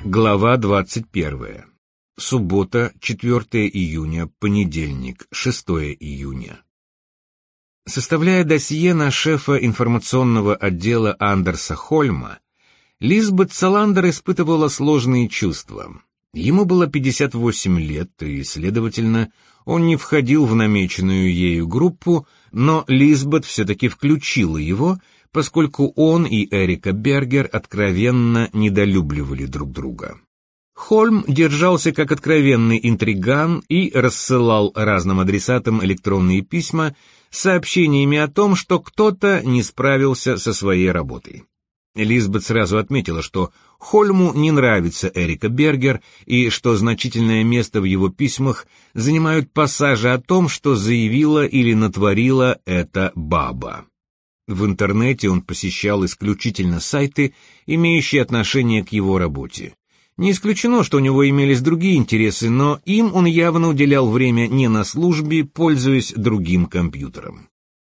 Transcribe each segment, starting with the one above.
Глава 21. Суббота, 4 июня, понедельник, 6 июня. Составляя досье на шефа информационного отдела Андерса Хольма, Лизбет Саландер испытывала сложные чувства. Ему было 58 лет, и, следовательно, он не входил в намеченную ею группу, но Лизбет все-таки включила его, поскольку он и Эрика Бергер откровенно недолюбливали друг друга. Хольм держался как откровенный интриган и рассылал разным адресатам электронные письма с сообщениями о том, что кто-то не справился со своей работой. Лизбет сразу отметила, что Хольму не нравится Эрика Бергер и что значительное место в его письмах занимают пассажи о том, что заявила или натворила эта баба. В интернете он посещал исключительно сайты, имеющие отношение к его работе. Не исключено, что у него имелись другие интересы, но им он явно уделял время не на службе, пользуясь другим компьютером.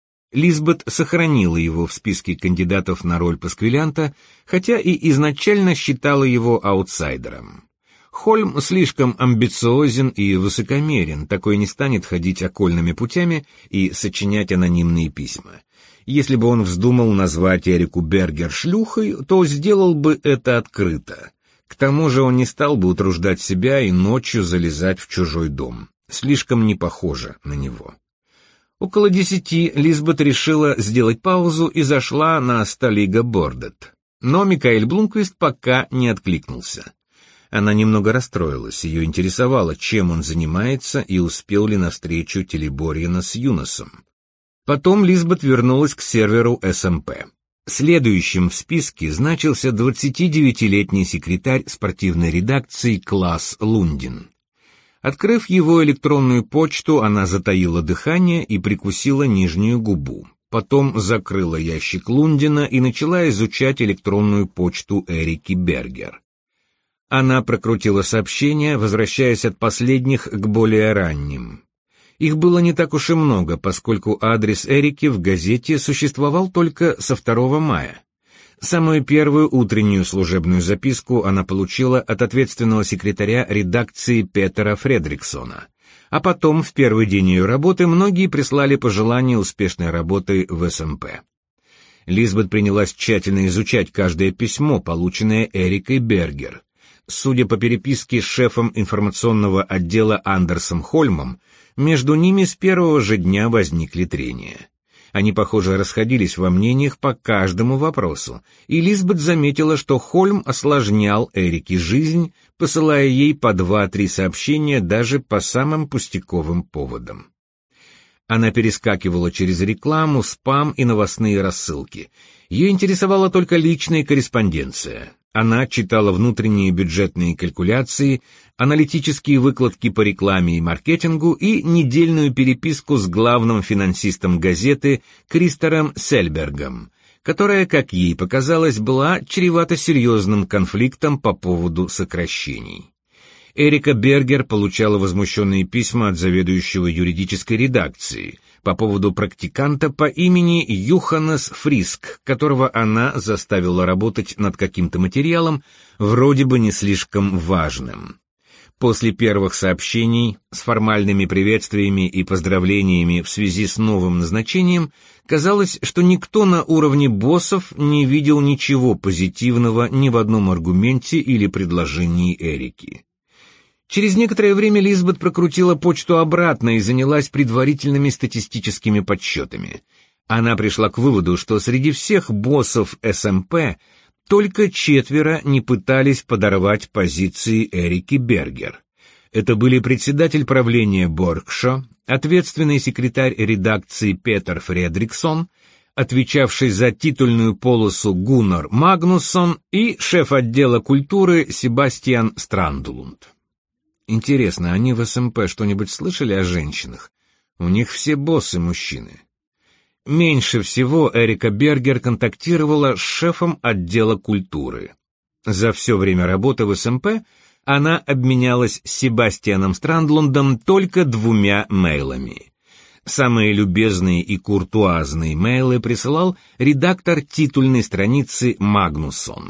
Лизбет сохранила его в списке кандидатов на роль пасквилянта, хотя и изначально считала его аутсайдером. Хольм слишком амбициозен и высокомерен, такой не станет ходить окольными путями и сочинять анонимные письма. Если бы он вздумал назвать Эрику Бергер шлюхой, то сделал бы это открыто. К тому же он не стал бы утруждать себя и ночью залезать в чужой дом. Слишком не похоже на него. Около 10 Лизбет решила сделать паузу и зашла на Сталига Бордет. Но Микаэль Блумквист пока не откликнулся. Она немного расстроилась, ее интересовало, чем он занимается и успел ли на встречу Телеборьяна с Юносом. Потом Лизбет вернулась к серверу СМП. Следующим в списке значился 29-летний секретарь спортивной редакции Клас Лундин. Открыв его электронную почту, она затаила дыхание и прикусила нижнюю губу. Потом закрыла ящик Лундина и начала изучать электронную почту Эрики Бергер. Она прокрутила сообщения, возвращаясь от последних к более ранним. Их было не так уж и много, поскольку адрес Эрики в газете существовал только со 2 мая. Самую первую утреннюю служебную записку она получила от ответственного секретаря редакции Петера Фредриксона. А потом, в первый день ее работы, многие прислали пожелания успешной работы в СМП. Лизбет принялась тщательно изучать каждое письмо, полученное Эрикой Бергер. Судя по переписке с шефом информационного отдела Андерсом Хольмом, между ними с первого же дня возникли трения. Они, похоже, расходились во мнениях по каждому вопросу, и Лизбет заметила, что Хольм осложнял Эрике жизнь, посылая ей по 2-3 сообщения даже по самым пустяковым поводам. Она перескакивала через рекламу, спам и новостные рассылки. Ее интересовала только личная корреспонденция. Она читала внутренние бюджетные калькуляции, аналитические выкладки по рекламе и маркетингу и недельную переписку с главным финансистом газеты Кристером Сельбергом, которая, как ей показалось, была чревата серьезным конфликтом по поводу сокращений. Эрика Бергер получала возмущенные письма от заведующего юридической редакции по поводу практиканта по имени Юханнес Фриск, которого она заставила работать над каким-то материалом, вроде бы не слишком важным. После первых сообщений с формальными приветствиями и поздравлениями в связи с новым назначением казалось, что никто на уровне боссов не видел ничего позитивного ни в одном аргументе или предложении Эрики. Через некоторое время Лизбет прокрутила почту обратно и занялась предварительными статистическими подсчетами. Она пришла к выводу, что среди всех боссов СМП только 4 не пытались подорвать позиции Эрики Бергер. Это были председатель правления Боргшо, ответственный секретарь редакции Петер Фредриксон, отвечавший за титульную полосу Гуннар Магнуссон и шеф отдела культуры Себастьян Страндлунд. Интересно, они в СМП что-нибудь слышали о женщинах? У них все боссы мужчины. Меньше всего Эрика Бергер контактировала с шефом отдела культуры. За все время работы в СМП она обменялась с Себастьяном Страндлундом только 2 мейлами. Самые любезные и куртуазные мейлы присылал редактор титульной страницы Магнуссон.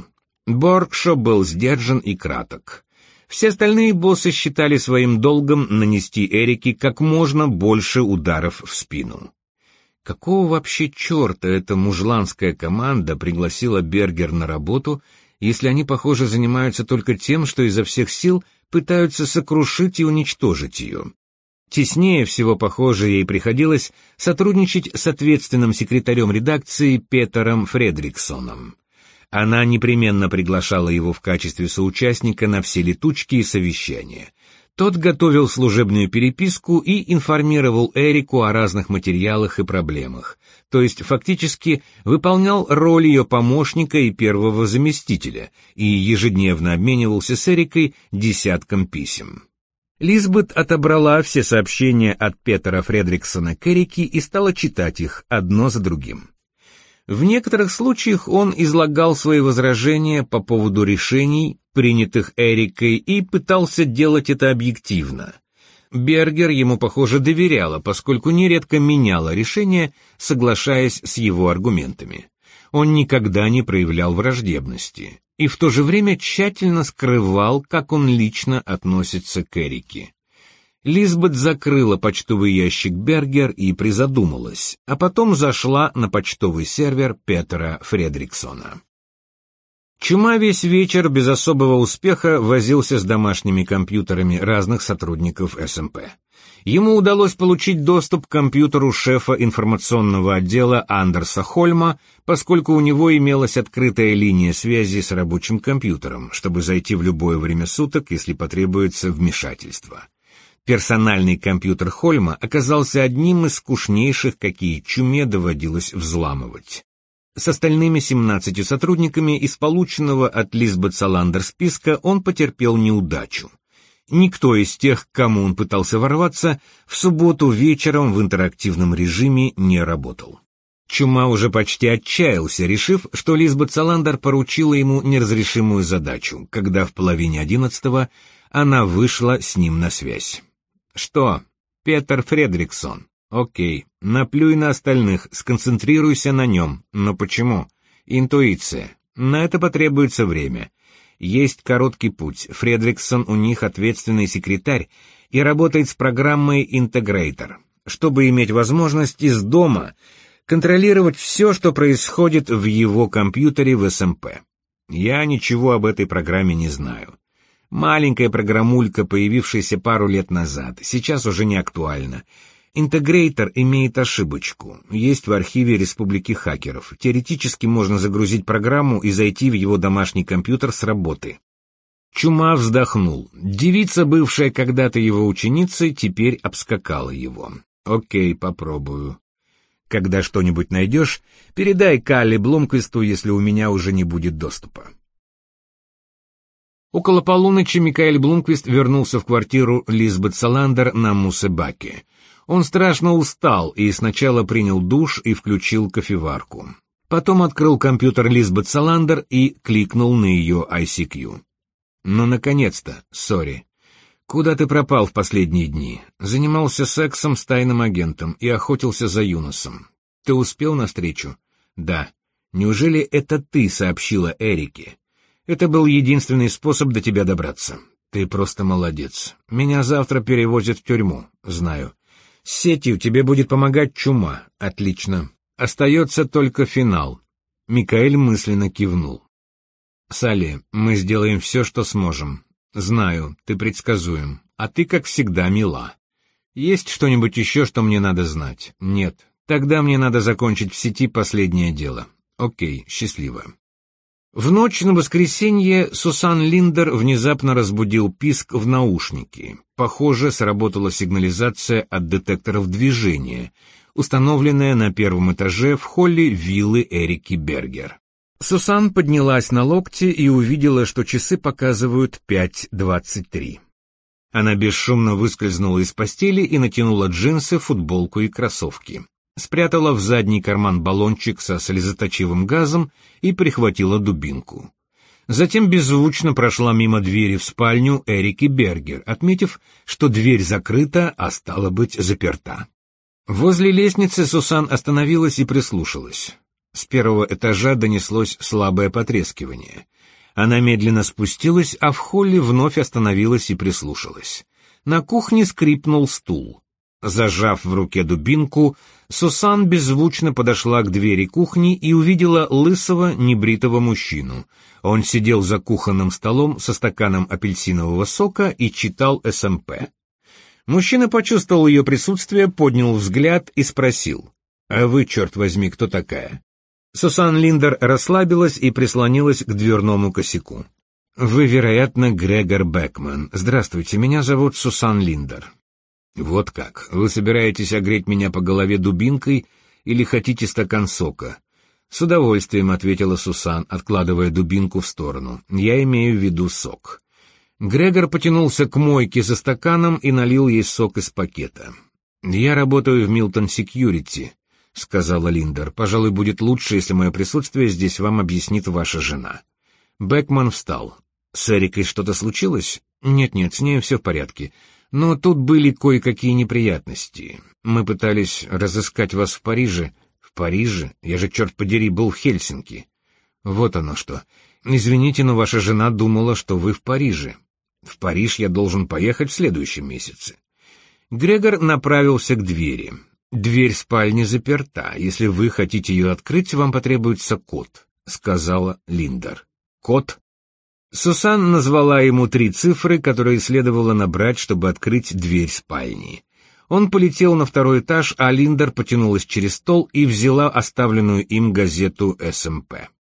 Боргшо был сдержан и краток. Все остальные боссы считали своим долгом нанести Эрике как можно больше ударов в спину. Какого вообще черта эта мужланская команда пригласила Бергер на работу, если они, похоже, занимаются только тем, что изо всех сил пытаются сокрушить и уничтожить ее? Теснее всего, похоже, ей приходилось сотрудничать с ответственным секретарем редакции Петером Фредриксоном. Она непременно приглашала его в качестве соучастника на все летучки и совещания. Тот готовил служебную переписку и информировал Эрику о разных материалах и проблемах, то есть фактически выполнял роль ее помощника и первого заместителя и ежедневно обменивался с Эрикой десятком писем. Лизбет отобрала все сообщения от Петера Фредриксона к Эрике и стала читать их одно за другим. В некоторых случаях он излагал свои возражения по поводу решений, принятых Эрикой, и пытался делать это объективно. Бергер ему, похоже, доверяла, поскольку нередко меняла решения, соглашаясь с его аргументами. Он никогда не проявлял враждебности и в то же время тщательно скрывал, как он лично относится к Эрике. Лизбет закрыла почтовый ящик Бергер и призадумалась, а потом зашла на почтовый сервер Петера Фредриксона. Чума весь вечер без особого успеха возился с домашними компьютерами разных сотрудников СМП. Ему удалось получить доступ к компьютеру шефа информационного отдела Андерса Хольма, поскольку у него имелась открытая линия связи с рабочим компьютером, чтобы зайти в любое время суток, если потребуется вмешательство. Персональный компьютер Хольма оказался одним из скучнейших, какие Чуме доводилось взламывать. С остальными 17 сотрудниками из полученного от Лизбет Саландер списка он потерпел неудачу. Никто из тех, к кому он пытался ворваться, в субботу вечером в интерактивном режиме не работал. Чума уже почти отчаялся, решив, что Лизбет Саландер поручила ему неразрешимую задачу, когда в половине 11-го она вышла с ним на связь. «Что? Петер Фредриксон. Окей, наплюй на остальных, сконцентрируйся на нем. Но почему? Интуиция. На это потребуется время. Есть короткий путь. Фредриксон у них ответственный секретарь и работает с программой Integrator, чтобы иметь возможность из дома контролировать все, что происходит в его компьютере в СМП. Я ничего об этой программе не знаю. Маленькая программулька, появившаяся пару лет назад, сейчас уже не актуальна. Integrator имеет ошибочку, есть в архиве Республики хакеров. Теоретически можно загрузить программу и зайти в его домашний компьютер с работы. Чума вздохнул. Девица, бывшая когда-то его ученицей, теперь обскакала его. Окей, попробую. Когда что-нибудь найдешь, передай Калли Блумквисту, если у меня уже не будет доступа. Около полуночи Микаэль Блумквист вернулся в квартиру Лизбет Саландер на Мусебаке. Он страшно устал и сначала принял душ и включил кофеварку. Потом открыл компьютер Лизбет Саландер и кликнул на ее ICQ. «Ну, наконец-то, сори. Куда ты пропал в последние дни? Занимался сексом с тайным агентом и охотился за Юносом. Ты успел навстречу?» «Да. Неужели это ты сообщила Эрике? Это был единственный способ до тебя добраться. Ты просто молодец. Меня завтра перевозят в тюрьму, знаю. С сетью тебе будет помогать Чума. Отлично. Остается только финал». Микаэль мысленно кивнул. «Салли, мы сделаем все, что сможем. Знаю, ты предсказуем, а ты, как всегда, мила. Есть что-нибудь еще, что мне надо знать? Нет. Тогда мне надо закончить в сети последнее дело. Окей, счастливо». В ночь на воскресенье Сусанн Линдер внезапно разбудил писк в наушнике. Похоже, сработала сигнализация от детекторов движения, установленная на первом этаже в холле виллы Эрики Бергер. Сусанн поднялась на локте и увидела, что часы показывают 5:23. Она бесшумно выскользнула из постели и натянула джинсы, футболку и кроссовки. Спрятала в задний карман баллончик со слезоточивым газом и прихватила дубинку. Затем беззвучно прошла мимо двери в спальню Эрики Бергер, отметив, что дверь закрыта, а стало быть, заперта. Возле лестницы Сусанн остановилась и прислушалась. С первого этажа донеслось слабое потрескивание. Она медленно спустилась, а в холле вновь остановилась и прислушалась. На кухне скрипнул стул. Зажав в руке дубинку, Сусан беззвучно подошла к двери кухни и увидела лысого, небритого мужчину. Он сидел за кухонным столом со стаканом апельсинового сока и читал СМП. Мужчина почувствовал ее присутствие, поднял взгляд и спросил: «А вы, черт возьми, кто такая?» Сусан Линдер расслабилась и прислонилась к дверному косяку. «Вы, вероятно, Грегор Бекман. Здравствуйте, меня зовут Сусан Линдер». «Вот как. Вы собираетесь огреть меня по голове дубинкой или хотите стакан сока?» «С удовольствием», — ответила Сусан, откладывая дубинку в сторону. «Я имею в виду сок». Грегор потянулся к мойке за стаканом и налил ей сок из пакета. «Я работаю в Милтон Секьюрити», — сказала Линдер. «Пожалуй, будет лучше, если мое присутствие здесь вам объяснит ваша жена». Бекман встал. «С Эрикой что-то случилось?» «Нет-нет, с ней все в порядке. Но тут были кое-какие неприятности. Мы пытались разыскать вас в Париже». «В Париже? Я же, черт подери, был в Хельсинки». «Вот оно что. Извините, но ваша жена думала, что вы в Париже. В Париж я должен поехать в следующем месяце». Грегор направился к двери. «Дверь спальни заперта. Если вы хотите ее открыть, вам потребуется код», — сказала Линдер. «Код?» Сусан назвала ему 3 цифры, которые следовало набрать, чтобы открыть дверь спальни. Он полетел на 2-й этаж, а Линдер потянулась через стол и взяла оставленную им газету СМП.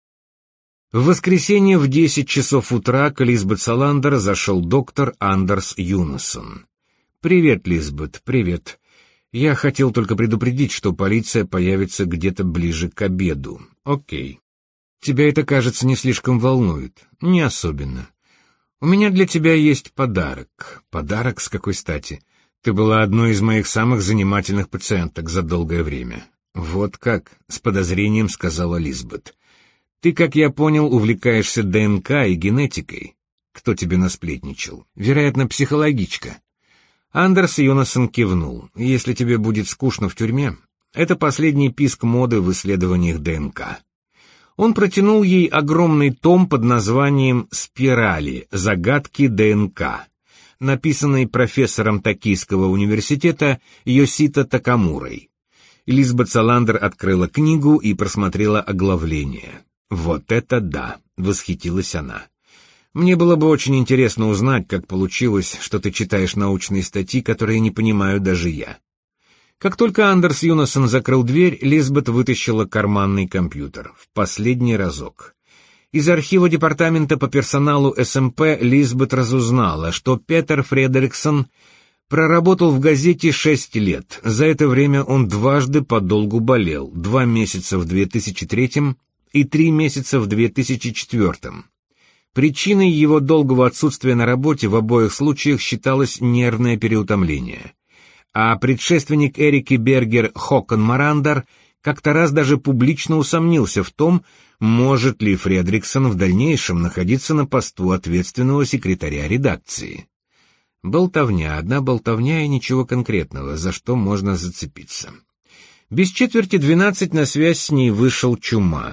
В воскресенье в 10 часов утра к Лизбет Саландер зашел доктор Андерс Юнасон. «Привет, Лизбет, привет. Я хотел только предупредить, что полиция появится где-то ближе к обеду. Окей. Тебя это, кажется, не слишком волнует. Не особенно. У меня для тебя есть подарок». «Подарок? С какой стати? Ты была одной из моих самых занимательных пациенток за долгое время». «Вот как?» — с подозрением сказала Лизбет. «Ты, как я понял, увлекаешься ДНК и генетикой. Кто тебе насплетничал? Вероятно, психологичка». Андерс Юнасон кивнул. «Если тебе будет скучно в тюрьме, это последний писк моды в исследованиях ДНК». Он протянул ей огромный том под названием «Спирали. Загадки ДНК», написанный профессором Токийского университета Йосито Такамурой. Лизбет Саландер открыла книгу и просмотрела оглавление. «Вот это да!» — восхитилась она. «Мне было бы очень интересно узнать, как получилось, что ты читаешь научные статьи, которые не понимаю даже я». Как только Андерс Юнасон закрыл дверь, Лизбет вытащила карманный компьютер. В последний разок. Из архива департамента по персоналу СМП Лизбет разузнала, что Петер Фредриксон проработал в газете 6 лет. За это время он дважды подолгу болел, 2 месяца в 2003 и 3 месяца в 2004. Причиной его долгого отсутствия на работе в обоих случаях считалось нервное переутомление. А предшественник Эрики Бергер Хокон Марандар как-то раз даже публично усомнился в том, может ли Фредриксон в дальнейшем находиться на посту ответственного секретаря редакции. Болтовня, одна болтовня и ничего конкретного, за что можно зацепиться. Без 11:45 на связь с ней вышел Чума.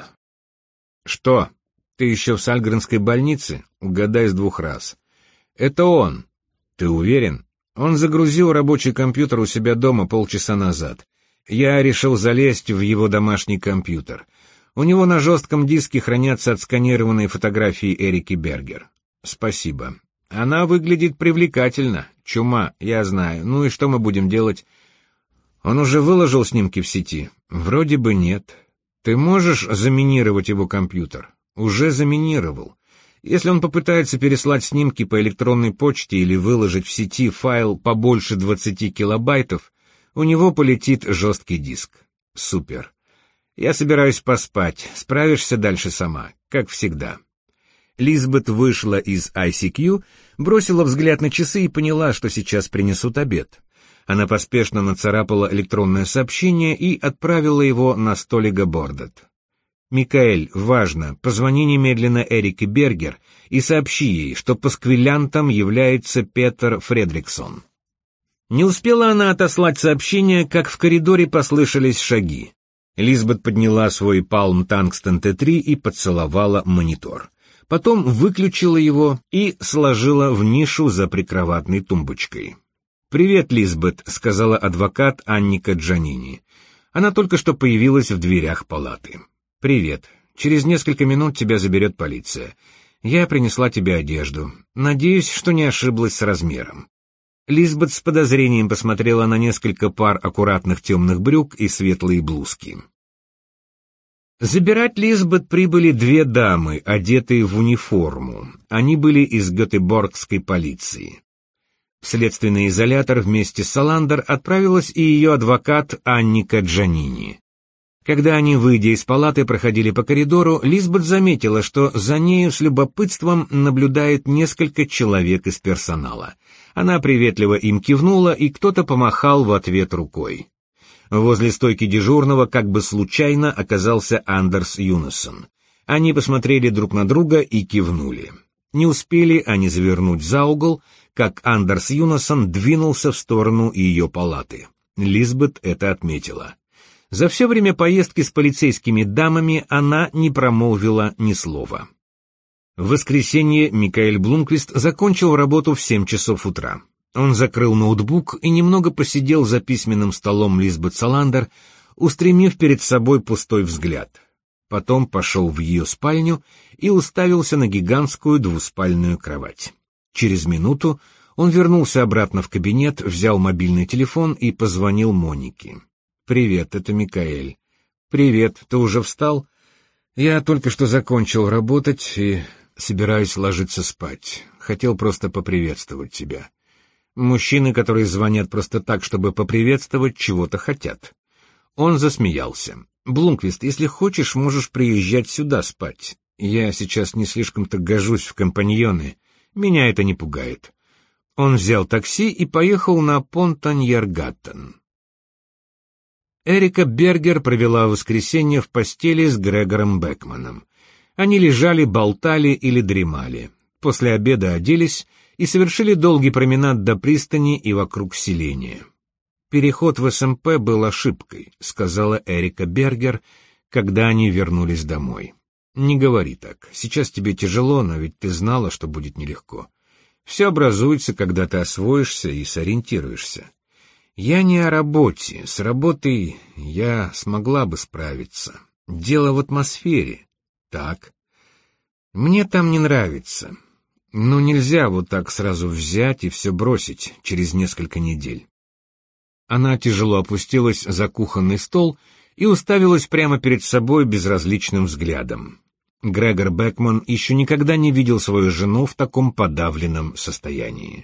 «Что, ты еще в Сальгренской больнице? Угадай с 2 раз». «Это он». «Ты уверен?» «Он загрузил рабочий компьютер у себя дома полчаса назад. Я решил залезть в его домашний компьютер. У него на жестком диске хранятся отсканированные фотографии Эрики Бергер». «Спасибо. Она выглядит привлекательно. Чума, я знаю. Ну и что мы будем делать?» «Он уже выложил снимки в сети?» «Вроде бы нет. Ты можешь заминировать его компьютер?» «Уже заминировал. Если он попытается переслать снимки по электронной почте или выложить в сети файл побольше 20 килобайтов, у него полетит жесткий диск». «Супер. Я собираюсь поспать. Справишься дальше сама, как всегда». Лизбет вышла из ICQ, бросила взгляд на часы и поняла, что сейчас принесут обед. Она поспешно нацарапала электронное сообщение и отправила его на столик Бордет. «Микаэль, важно, позвони немедленно Эрике Бергер и сообщи ей, что пасквилянтом является Петер Фредриксон». Не успела она отослать сообщение, как в коридоре послышались шаги. Лизбет подняла свой Palm Tungsten T3 и поцеловала монитор. Потом выключила его и сложила в нишу за прикроватной тумбочкой. «Привет, Лизбет», — сказала адвокат Анника Джанини. Она только что появилась в дверях палаты. «Привет. Через несколько минут тебя заберет полиция. Я принесла тебе одежду. Надеюсь, что не ошиблась с размером». Лизбет с подозрением посмотрела на несколько пар аккуратных темных брюк и светлые блузки. Забирать Лизбет прибыли две дамы, одетые в униформу. Они были из гетеборгской полиции. В следственный изолятор вместе с Саландер отправилась и ее адвокат Анника Джанини. Когда они, выйдя из палаты, проходили по коридору, Лизбет заметила, что за нею с любопытством наблюдает несколько человек из персонала. Она приветливо им кивнула, и кто-то помахал в ответ рукой. Возле стойки дежурного как бы случайно оказался Андерс Юнассон. Они посмотрели друг на друга и кивнули. Не успели они завернуть за угол, как Андерс Юнассон двинулся в сторону ее палаты. Лизбет это отметила. За все время поездки с полицейскими дамами она не промолвила ни слова. В воскресенье Микаэль Блумквист закончил работу в 7 часов утра. Он закрыл ноутбук и немного посидел за письменным столом Лизбет Саландер, устремив перед собой пустой взгляд. Потом пошел в ее спальню и уставился на гигантскую двуспальную кровать. Через минуту он вернулся обратно в кабинет, взял мобильный телефон и позвонил Монике. «Привет, это Микаэль». «Привет, ты уже встал?» «Я только что закончил работать и собираюсь ложиться спать. Хотел просто поприветствовать тебя. Мужчины, которые звонят просто так, чтобы поприветствовать, чего-то хотят». Он засмеялся. «Блумквист, если хочешь, можешь приезжать сюда спать. Я сейчас не слишком-то гожусь в компаньоны. Меня это не пугает». Он взял такси и поехал на Понтаньергаттен. Эрика Бергер провела воскресенье в постели с Грегором Бекманом. Они лежали, болтали или дремали. После обеда оделись и совершили долгий променад до пристани и вокруг селения. «Переход в СМП был ошибкой», — сказала Эрика Бергер, когда они вернулись домой. «Не говори так. Сейчас тебе тяжело, но ведь ты знала, что будет нелегко. Все образуется, когда ты освоишься и сориентируешься. Я не о работе. С работой я смогла бы справиться. Дело в атмосфере. Так. Мне там не нравится. Но нельзя вот так сразу взять и все бросить через несколько недель». Она тяжело опустилась за кухонный стол и уставилась прямо перед собой безразличным взглядом. Грегор Бекман еще никогда не видел свою жену в таком подавленном состоянии.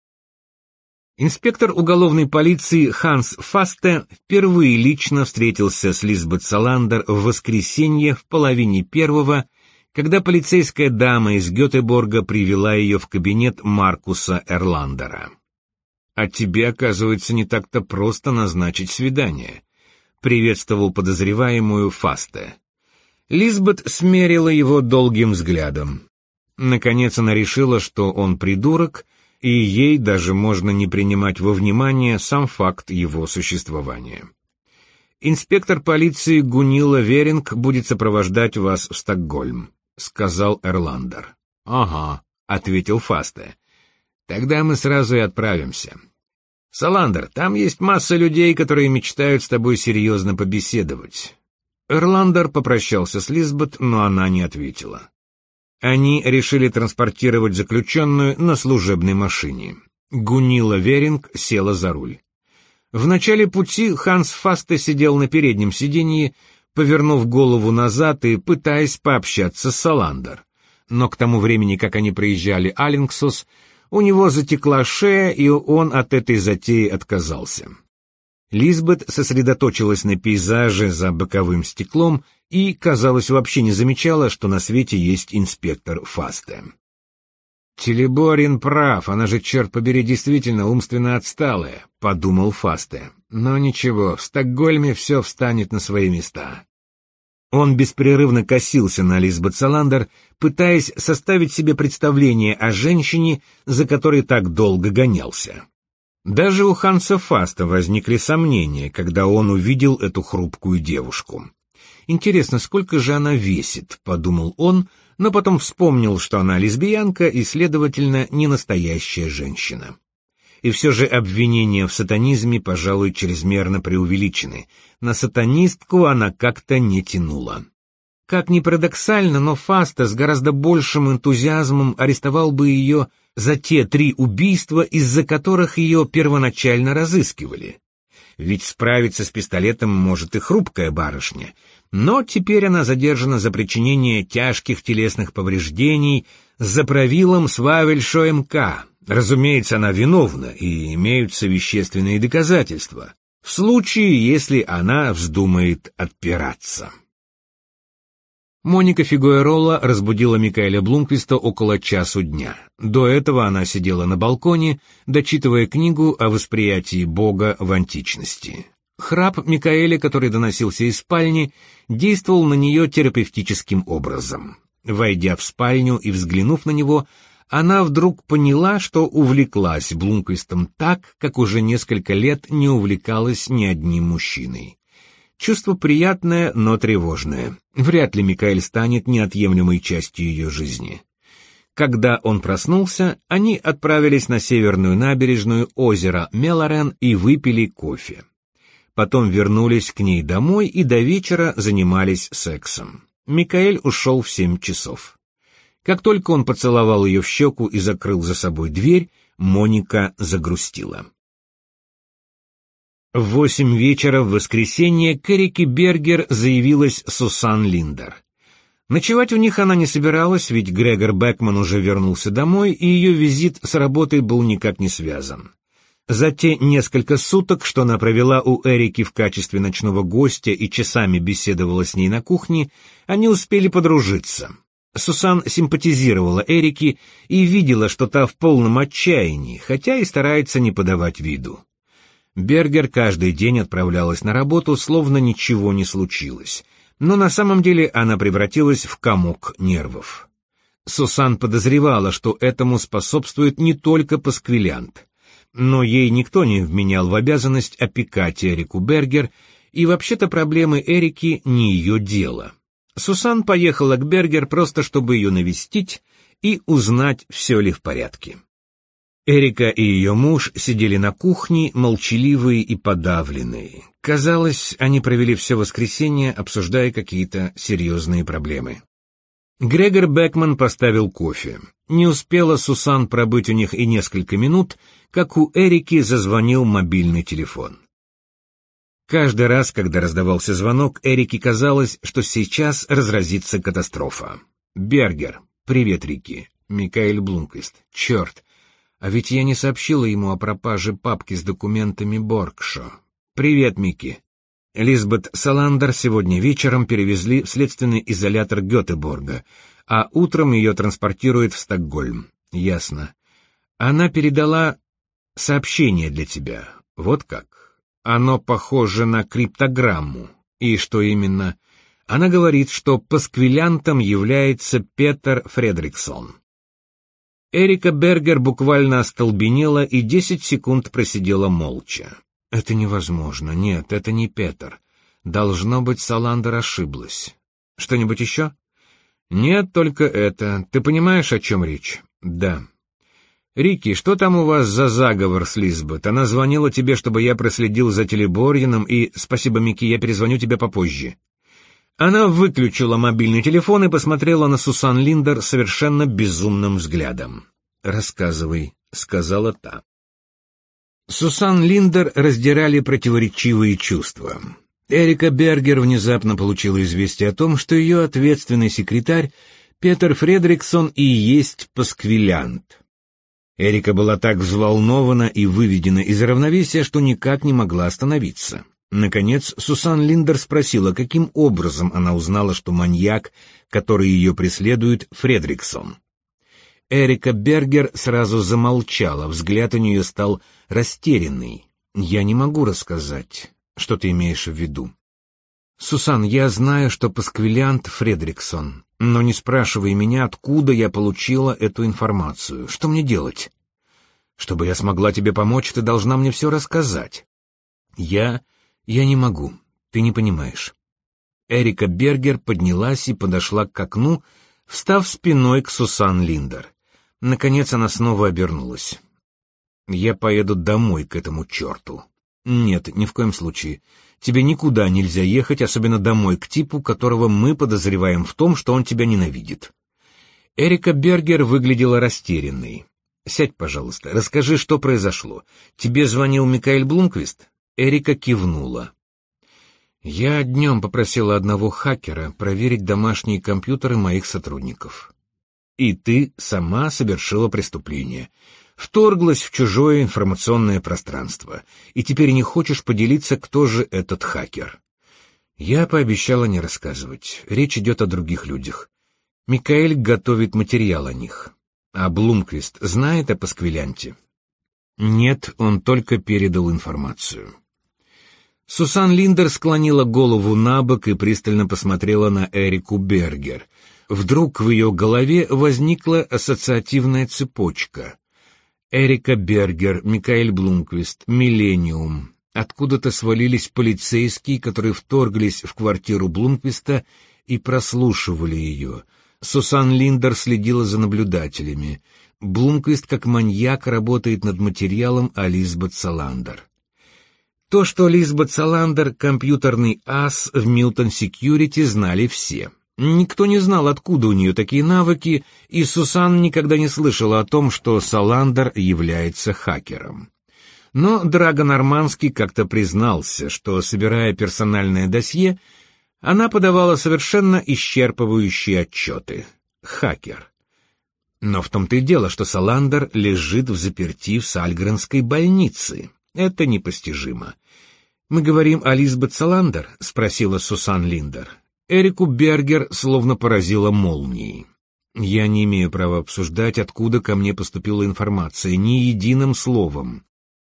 Инспектор уголовной полиции Ханс Фасте впервые лично встретился с Лизбет Саландер в воскресенье в 12:30, когда полицейская дама из Гетеборга привела ее в кабинет Маркуса Эрландера. «А тебе, оказывается, не так-то просто назначить свидание», — приветствовал подозреваемую Фасте. Лизбет смерила его долгим взглядом. Наконец она решила, что он придурок, и ей даже можно не принимать во внимание сам факт его существования. «Инспектор полиции Гунила Веринг будет сопровождать вас в Стокгольм», — сказал Эрландер. «Ага», — ответил Фасте. «Тогда мы сразу и отправимся. Саландер, там есть масса людей, которые мечтают с тобой серьезно побеседовать». Эрландер попрощался с Лизбет, но она не ответила. Они решили транспортировать заключенную на служебной машине. Гунила Веринг села за руль. В начале пути Ханс Фасте сидел на переднем сиденье, повернув голову назад и пытаясь пообщаться с Саландер. Но к тому времени, как они проезжали Алингсос, у него затекла шея, и он от этой затеи отказался. Лизбет сосредоточилась на пейзаже за боковым стеклом и, казалось, вообще не замечала, что на свете есть инспектор Фасте. «Телеборин прав, она же, черт побери, действительно умственно отсталая», — подумал Фасте. «Но ничего, в Стокгольме все встанет на свои места». Он беспрерывно косился на Лизбет Саландер, пытаясь составить себе представление о женщине, за которой так долго гонялся. Даже у Ханса Фаста возникли сомнения, когда он увидел эту хрупкую девушку. Интересно, сколько же она весит, подумал он, но потом вспомнил, что она лесбиянка и, следовательно, не настоящая женщина. И все же обвинения в сатанизме, пожалуй, чрезмерно преувеличены. На сатанистку она как-то не тянула. Как ни парадоксально, но Фаста с гораздо большим энтузиазмом арестовал бы ее за те 3 убийства, из-за которых ее первоначально разыскивали. Ведь справиться с пистолетом может и хрупкая барышня, но теперь она задержана за причинение тяжких телесных повреждений за правилом Свавельшо МК. Разумеется, она виновна, и имеются вещественные доказательства, в случае, если она вздумает отпираться. Моника Фигуэрола разбудила Микаэля Блумквиста около часу дня. До этого она сидела на балконе, дочитывая книгу о восприятии Бога в античности. Храп Микаэля, который доносился из спальни, действовал на нее терапевтическим образом. Войдя в спальню и взглянув на него, она вдруг поняла, что увлеклась Блумквистом так, как уже несколько лет не увлекалась ни одним мужчиной. Чувство приятное, но тревожное. Вряд ли Микаэль станет неотъемлемой частью ее жизни. Когда он проснулся, они отправились на северную набережную озера Мелорен и выпили кофе. Потом вернулись к ней домой и до вечера занимались сексом. Микаэль ушел в 7 часов. Как только он поцеловал ее в щеку и закрыл за собой дверь, Моника загрустила. В 8 вечера в воскресенье к Эрике Бергер заявилась Сусанн Линдер. Ночевать у них она не собиралась, ведь Грегор Бекман уже вернулся домой, и ее визит с работой был никак не связан. За те несколько суток, что она провела у Эрики в качестве ночного гостя и часами беседовала с ней на кухне, они успели подружиться. Сусанн симпатизировала Эрике и видела, что та в полном отчаянии, хотя и старается не подавать виду. Бергер каждый день отправлялась на работу, словно ничего не случилось, но на самом деле она превратилась в комок нервов. Сусанн подозревала, что этому способствует не только пасквилянт, но ей никто не вменял в обязанность опекать Эрику Бергер, и вообще-то проблемы Эрики не ее дело. Сусанн поехала к Бергер просто чтобы ее навестить и узнать, все ли в порядке. Эрика и ее муж сидели на кухне, молчаливые и подавленные. Казалось, они провели все воскресенье, обсуждая какие-то серьезные проблемы. Грегор Бекман поставил кофе. Не успела Сусанн пробыть у них и несколько минут, как у Эрики зазвонил мобильный телефон. Каждый раз, когда раздавался звонок, Эрике казалось, что сейчас разразится катастрофа. «Бергер. Привет, Рики. Микаэль Блумквист. Черт. А ведь я не сообщила ему о пропаже папки с документами Боргшо. Привет, Микки. Лизбет Саландер сегодня вечером перевезли в следственный изолятор Гетеборга, а утром ее транспортируют в Стокгольм. Ясно. Она передала сообщение для тебя. Вот как. Оно похоже на криптограмму. И что именно? Она говорит, что пасквилянтом является Петер Фредриксон. Эрика Бергер буквально остолбенела и 10 секунд просидела молча. «Это невозможно. Нет, это не Петер. Должно быть, Саландер ошиблась. Что-нибудь еще?» «Нет, только это. Ты понимаешь, о чем речь?» «Да». «Рики, что там у вас за заговор с Лизбет? Она звонила тебе, чтобы я проследил за Телеборьином, и... Спасибо, Микки, я перезвоню тебе попозже». Она выключила мобильный телефон и посмотрела на Сусанн Линдер совершенно безумным взглядом. «Рассказывай», — сказала та. Сусанн Линдер раздирали противоречивые чувства. Эрика Бергер внезапно получила известие о том, что ее ответственный секретарь Петер Фредриксон и есть пасквилянт. Эрика была так взволнована и выведена из равновесия, что никак не могла остановиться. Наконец, Сусанн Линдер спросила, каким образом она узнала, что маньяк, который ее преследует, Фредриксон. Эрика Бергер сразу замолчала, взгляд у нее стал растерянный. «Я не могу рассказать, что ты имеешь в виду». «Сусанн, я знаю, что пасквилянт Фредриксон, но не спрашивай меня, откуда я получила эту информацию. Что мне делать? Чтобы я смогла тебе помочь, ты должна мне все рассказать». Я не могу, ты не понимаешь. Эрика Бергер поднялась и подошла к окну, встав спиной к Сусанн Линдер. Наконец она снова обернулась. «Я поеду домой к этому черту». «Нет, ни в коем случае. Тебе никуда нельзя ехать, особенно домой, к типу, которого мы подозреваем в том, что он тебя ненавидит». Эрика Бергер выглядела растерянной. «Сядь, пожалуйста, расскажи, что произошло. Тебе звонил Микаэль Блумквист?» Эрика кивнула. «Я днем попросила одного хакера проверить домашние компьютеры моих сотрудников. И ты сама совершила преступление. Вторглась в чужое информационное пространство, и теперь не хочешь поделиться, кто же этот хакер». Я пообещала не рассказывать. Речь идет о других людях. Микаэль готовит материал о них. А Блумквист знает о Пасквилянте? Нет, он только передал информацию. Сусанн Линдер склонила голову набок и пристально посмотрела на Эрику Бергер. Вдруг в ее голове возникла ассоциативная цепочка. Эрика Бергер, Микаэль Блумквист, Миллениум. Откуда-то свалились полицейские, которые вторглись в квартиру Блумквиста и прослушивали ее. Сусанн Линдер следила за наблюдателями. Блумквист как маньяк работает над материалом о Лизбет Саландер. То, что Лизбет Саландер — компьютерный ас в Milton Security, знали все. Никто не знал, откуда у нее такие навыки, и Сусанн никогда не слышала о том, что Саландер является хакером. Но Драгон Арманский как-то признался, что, собирая персональное досье, она подавала совершенно исчерпывающие отчеты. Хакер. Но в том-то и дело, что Саландер лежит взаперти в Сальгренской больнице. Это непостижимо. «Мы говорим о Лизбет Саландер?» — спросила Сусанн Линдер. Эрику Бергер словно поразила молнией. «Я не имею права обсуждать, откуда ко мне поступила информация, ни единым словом».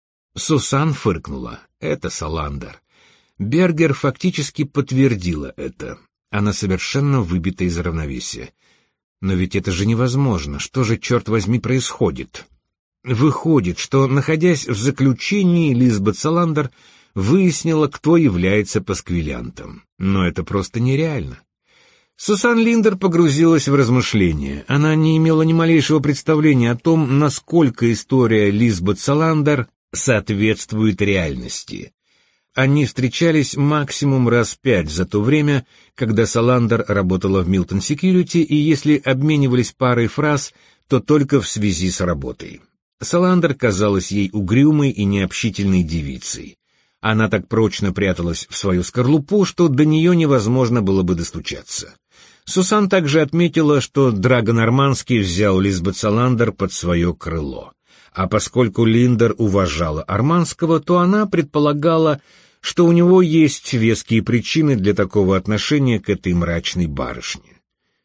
Сусанн фыркнула. «Это Саландер». Бергер фактически подтвердила это. Она совершенно выбита из равновесия. Но ведь это же невозможно. Что же, черт возьми, происходит? Выходит, что, находясь в заключении, Лизбет Саландер выяснила, кто является пасквилянтом. Но это просто нереально. Сусанн Линдер погрузилась в размышления. Она не имела ни малейшего представления о том, насколько история Лизбет Саландер соответствует реальности. Они встречались максимум раз 5 за то время, когда Саландер работала в Milton Security, и если обменивались парой фраз, то только в связи с работой. Саландер казалась ей угрюмой и необщительной девицей. Она так прочно пряталась в свою скорлупу, что до нее невозможно было бы достучаться. Сусанн также отметила, что Драгон Арманский взял Лизбет Саландер под свое крыло. А поскольку Линдер уважала Арманского, то она предполагала, что у него есть веские причины для такого отношения к этой мрачной барышне.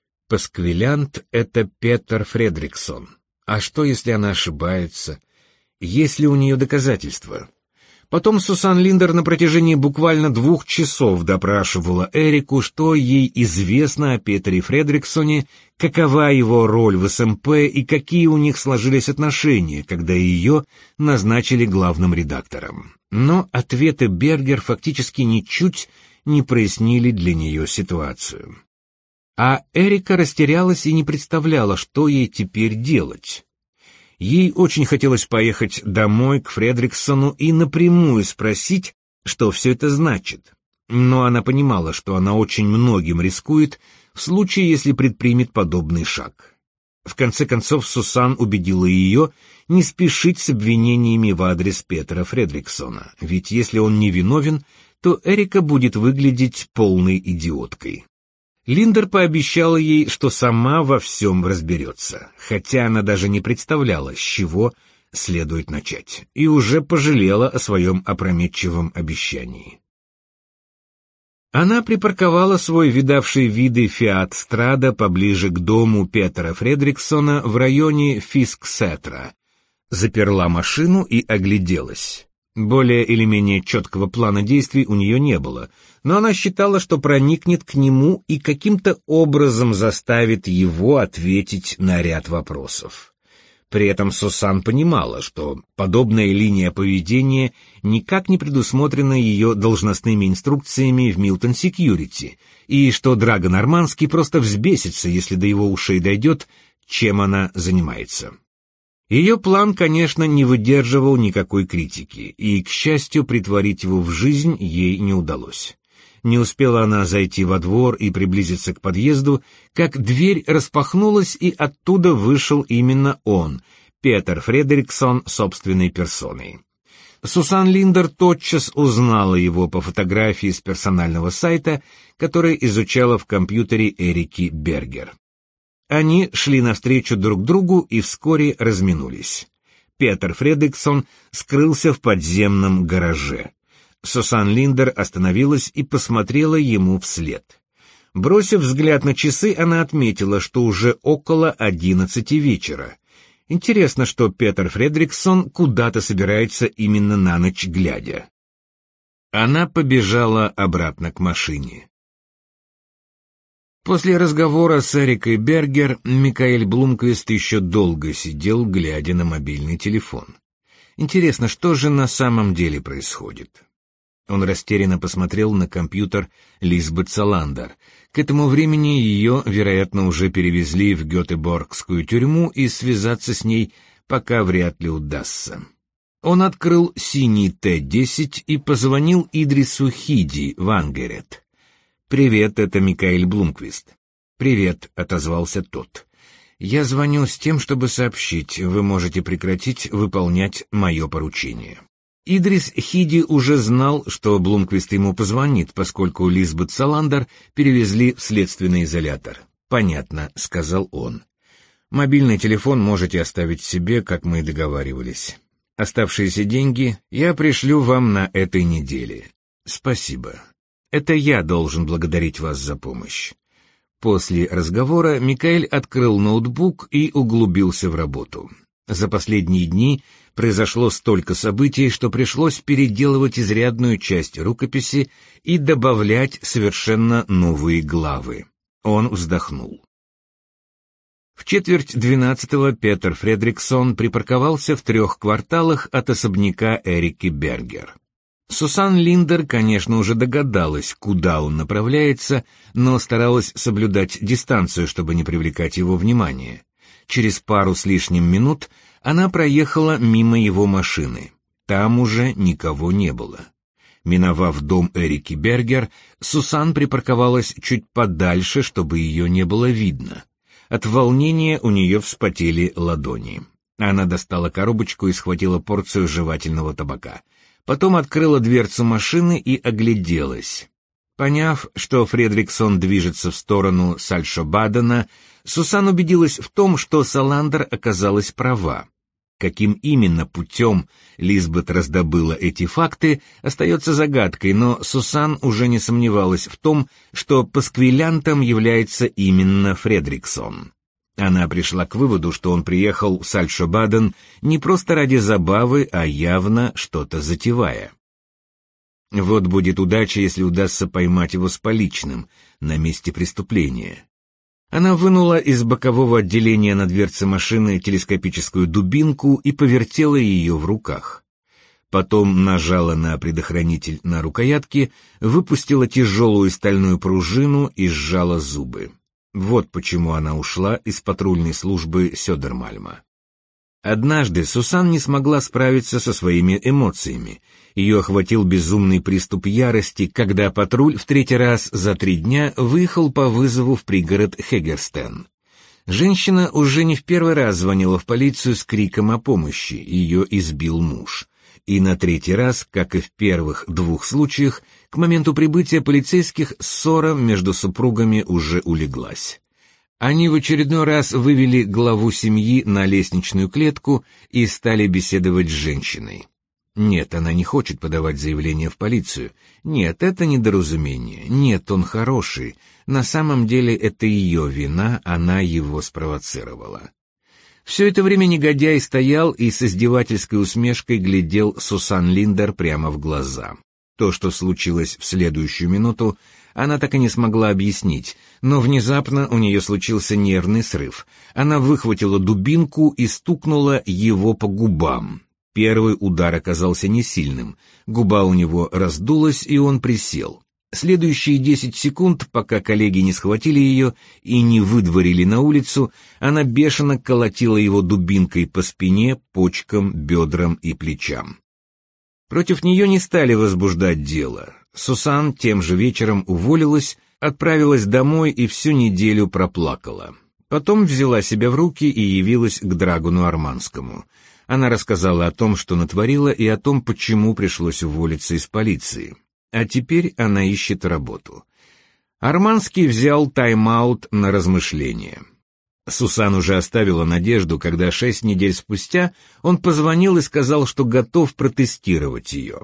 Пасквилянт — это Петер Фредриксон. А что, если она ошибается? Есть ли у нее доказательства? Потом Сусанн Линдер на протяжении буквально 2 часов допрашивала Эрику, что ей известно о Петере Фредриксоне, какова его роль в СМП и какие у них сложились отношения, когда ее назначили главным редактором. Но ответы Бергер фактически ничуть не прояснили для нее ситуацию. А Эрика растерялась и не представляла, что ей теперь делать. Ей очень хотелось поехать домой к Фредриксону и напрямую спросить, что все это значит. Но она понимала, что она очень многим рискует в случае, если предпримет подобный шаг. В конце концов, Сусанн убедила ее не спешить с обвинениями в адрес Петера Фредриксона, ведь если он невиновен, то Эрика будет выглядеть полной идиоткой. Линдер пообещала ей, что сама во всем разберется, хотя она даже не представляла, с чего следует начать, и уже пожалела о своем опрометчивом обещании. Она припарковала свой видавший виды Фиат Страда поближе к дому Петера Фредриксона в районе Фисксетра, заперла машину и огляделась. Более или менее четкого плана действий у нее не было, но она считала, что проникнет к нему и каким-то образом заставит его ответить на ряд вопросов. При этом Сусанн понимала, что подобная линия поведения никак не предусмотрена ее должностными инструкциями в Милтон Секьюрити, и что Драго Норманский просто взбесится, если до его ушей дойдет, чем она занимается. Ее план, конечно, не выдерживал никакой критики, и, к счастью, претворить его в жизнь ей не удалось. Не успела она зайти во двор и приблизиться к подъезду, как дверь распахнулась, и оттуда вышел именно он, Петер Фредриксон, собственной персоной. Сусанн Линдер тотчас узнала его по фотографии с персонального сайта, который изучала в компьютере Эрики Бергер. Они шли навстречу друг другу и вскоре разминулись. Петер Фредриксон скрылся в подземном гараже. Сусанн Линдер остановилась и посмотрела ему вслед. Бросив взгляд на часы, она отметила, что уже около 11 вечера. Интересно, что Петер Фредриксон куда-то собирается именно на ночь глядя. Она побежала обратно к машине. После разговора с Эрикой Бергер Микаэль Блумквист еще долго сидел, глядя на мобильный телефон. Интересно, что же на самом деле происходит? Он растерянно посмотрел на компьютер Лизбет Саландер. К этому времени ее, вероятно, уже перевезли в Гетеборгскую тюрьму, и связаться с ней пока вряд ли удастся. Он открыл синий Т-10 и позвонил Идрису Хиди в Ангерет. «Привет, это Микаэль Блумквист». «Привет», — отозвался тот. «Я звоню с тем, чтобы сообщить, вы можете прекратить выполнять мое поручение». Идрис Хиди уже знал, что Блумквист ему позвонит, поскольку Лизбет Саландер перевезли в следственный изолятор. «Понятно», — сказал он. «Мобильный телефон можете оставить себе, как мы и договаривались. Оставшиеся деньги я пришлю вам на этой неделе. Спасибо. Это я должен благодарить вас за помощь». После разговора Микаэль открыл ноутбук и углубился в работу. За последние дни произошло столько событий, что пришлось переделывать изрядную часть рукописи и добавлять совершенно новые главы. Он вздохнул. В 11:45 Петер Фредриксон припарковался в 3 кварталах от особняка Эрики Бергер. Сусанн Линдер, конечно, уже догадалась, куда он направляется, но старалась соблюдать дистанцию, чтобы не привлекать его внимание. Через пару с лишним минут она проехала мимо его машины. Там уже никого не было. Миновав дом Эрики Бергер, Сусанн припарковалась чуть подальше, чтобы ее не было видно. От волнения у нее вспотели ладони. Она достала коробочку и схватила порцию жевательного табака. Потом открыла дверцу машины и огляделась. Поняв, что Фредриксон движется в сторону Сальшо-Бадена, Сусанн убедилась в том, что Саландер оказалась права. Каким именно путем Лизбет раздобыла эти факты, остается загадкой, но Сусанн уже не сомневалась в том, что пасквилянтом является именно Фредриксон. Она пришла к выводу, что он приехал в Сальшо-Баден не просто ради забавы, а явно что-то затевая. Вот будет удача, если удастся поймать его с поличным на месте преступления. Она вынула из бокового отделения на дверце машины телескопическую дубинку и повертела ее в руках. Потом нажала на предохранитель на рукоятке, выпустила тяжелую стальную пружину и сжала зубы. Вот почему она ушла из патрульной службы Сёдермальма. Однажды Сусанн не смогла справиться со своими эмоциями. Ее охватил безумный приступ ярости, когда патруль в 3-й раз за 3 дня выехал по вызову в пригород Хегерстен. Женщина уже не в 1-й раз звонила в полицию с криком о помощи, ее избил муж. И на 3-й раз, как и в первых 2 случаях, к моменту прибытия полицейских ссора между супругами уже улеглась. Они в очередной раз вывели главу семьи на лестничную клетку и стали беседовать с женщиной. Нет, она не хочет подавать заявление в полицию. Нет, это недоразумение. Нет, он хороший. На самом деле это ее вина, она его спровоцировала. Все это время негодяй стоял и с издевательской усмешкой глядел Сусанн Линдер прямо в глаза. То, что случилось в следующую минуту, она так и не смогла объяснить, но внезапно у нее случился нервный срыв. Она выхватила дубинку и стукнула его по губам. Первый удар оказался не сильным. Губа у него раздулась, и он присел. Следующие 10 секунд, пока коллеги не схватили ее и не выдворили на улицу, она бешено колотила его дубинкой по спине, почкам, бедрам и плечам. Против нее не стали возбуждать дело. Сусан тем же вечером уволилась, отправилась домой и всю неделю проплакала. Потом взяла себя в руки и явилась к Драгону Арманскому. Она рассказала о том, что натворила, и о том, почему пришлось уволиться из полиции. А теперь она ищет работу. Арманский взял тайм-аут на размышление. Сусан уже оставила надежду, когда 6 недель спустя он позвонил и сказал, что готов протестировать ее.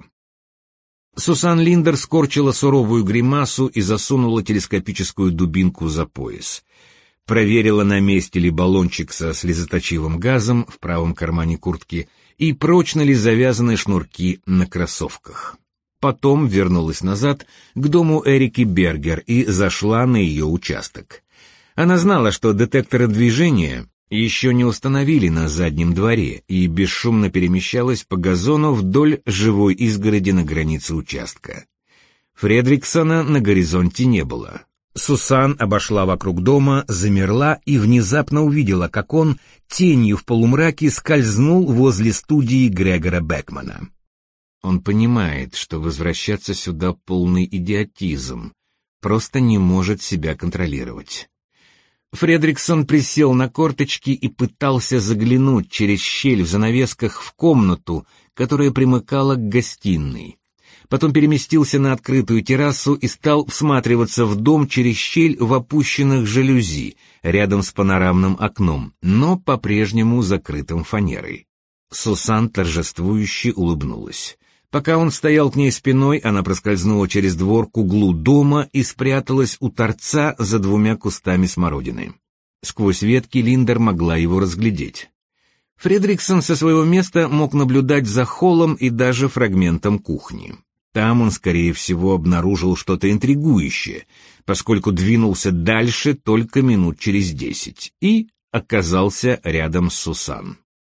Сусан Линдер скорчила суровую гримасу и засунула телескопическую дубинку за пояс. Проверила, на месте ли баллончик со слезоточивым газом в правом кармане куртки и прочно ли завязаны шнурки на кроссовках. Потом вернулась назад к дому Эрики Бергер и зашла на ее участок. Она знала, что детекторы движения еще не установили на заднем дворе, и бесшумно перемещалась по газону вдоль живой изгороди на границе участка. Фредриксона на горизонте не было. Сусан обошла вокруг дома, замерла и внезапно увидела, как он тенью в полумраке скользнул возле студии Грегора Бекмана. Он понимает, что возвращаться сюда полный идиотизм, просто не может себя контролировать. Фредриксон присел на корточки и пытался заглянуть через щель в занавесках в комнату, которая примыкала к гостиной. Потом переместился на открытую террасу и стал всматриваться в дом через щель в опущенных жалюзи, рядом с панорамным окном, но по-прежнему закрытым фанерой. Сусан торжествующе улыбнулась. Пока он стоял к ней спиной, она проскользнула через двор к углу дома и спряталась у торца за 2 кустами смородины. Сквозь ветки Линдер могла его разглядеть. Фредриксон со своего места мог наблюдать за холлом и даже фрагментом кухни. Там он, скорее всего, обнаружил что-то интригующее, поскольку двинулся дальше только минут через 10 и оказался рядом с Сусан.